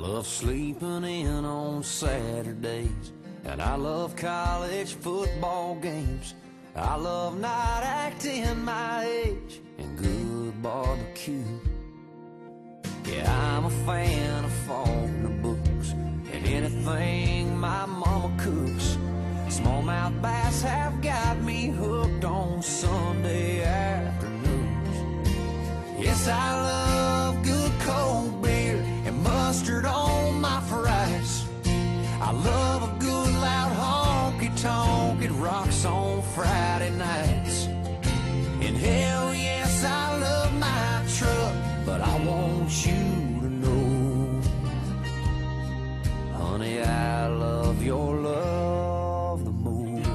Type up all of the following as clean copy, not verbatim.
love sleeping in on Saturdays, and I love college football games. I love not acting my age and good barbecue. Yeah, I'm a fan of Faulkner books and anything my mama cooks. Smallmouth bass have got me hooked on Sunday afternoons. Yes, I love good cold beer and mustard on my fries. I love a good loud honky-tonk. It rocks on Friday nights. And hell yes, I love my truck, but I want you to know, honey, I love your love the most.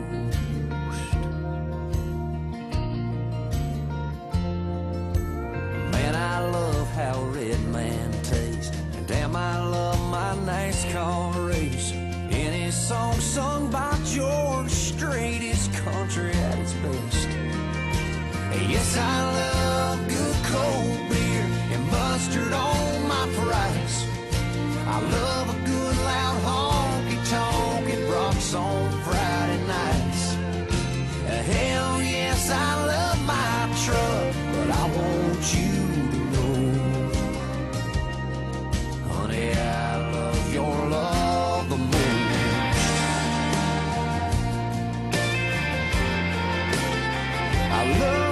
Man, I love how Red Man tastes, and damn, I love my NASCAR race. Any song sung by George Strait is country at its best. Yes, I love good cold beer and mustard on my fries. I love a good loud honky-tonk. It rocks on Friday nights. Hell yes, I love my truck, but I want you to know, honey, I love your love the most. I love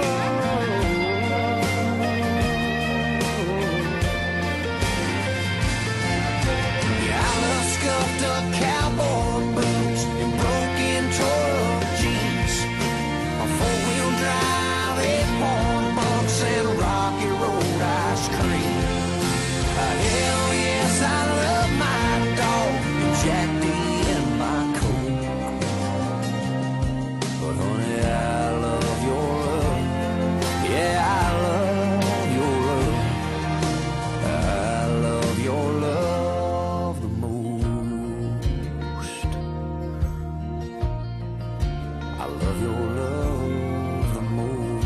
scuffed up cowboy boots and broken tore-up jeans, a four-wheel drive, 8-horn bucks, and Rocky Road ice cream. Hell yes, I love my dog and Jack D in my coat. But honey, I love your love. Yeah, I love your love. I love your love the most. I love your love the most.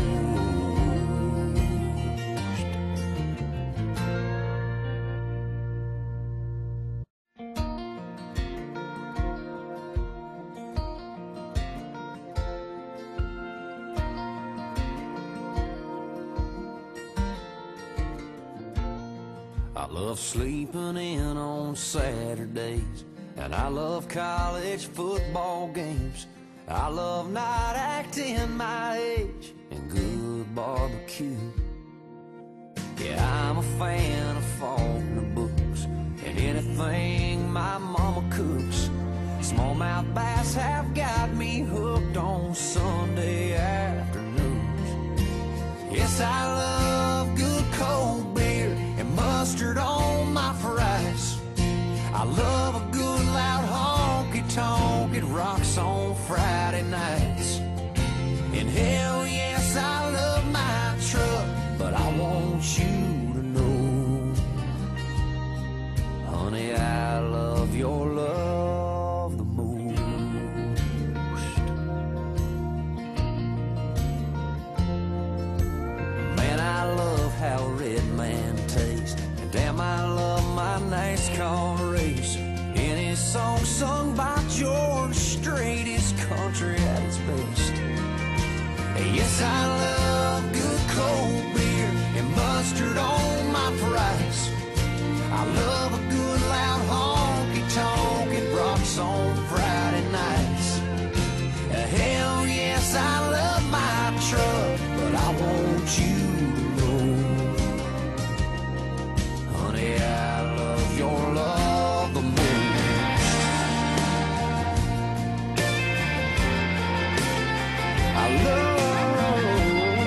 I love sleeping in on Saturdays, and I love college football games. I love not acting my age and good barbecue. Yeah, I'm a fan of Faulkner books and anything my mama cooks. Smallmouth bass have got me hooked on Sunday afternoons. Yes, I love good cold beer and mustard on my fries. I love a good loud honky-tonk. It rocks on Friday nights. And hell yes, I love my truck, but I want you to know, honey, I love your love the most. Man, I love how Red Man tastes, and damn, I love my NASCAR race. Any song sung by George Strait is country at its best. Yes, I love good cold beer and mustard on my fries. I love a good loud honky-tonk. It rocks on Friday nights. Hell yes, I love my truck, but I want you to know, honey, I love your love the most. I love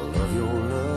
love your love.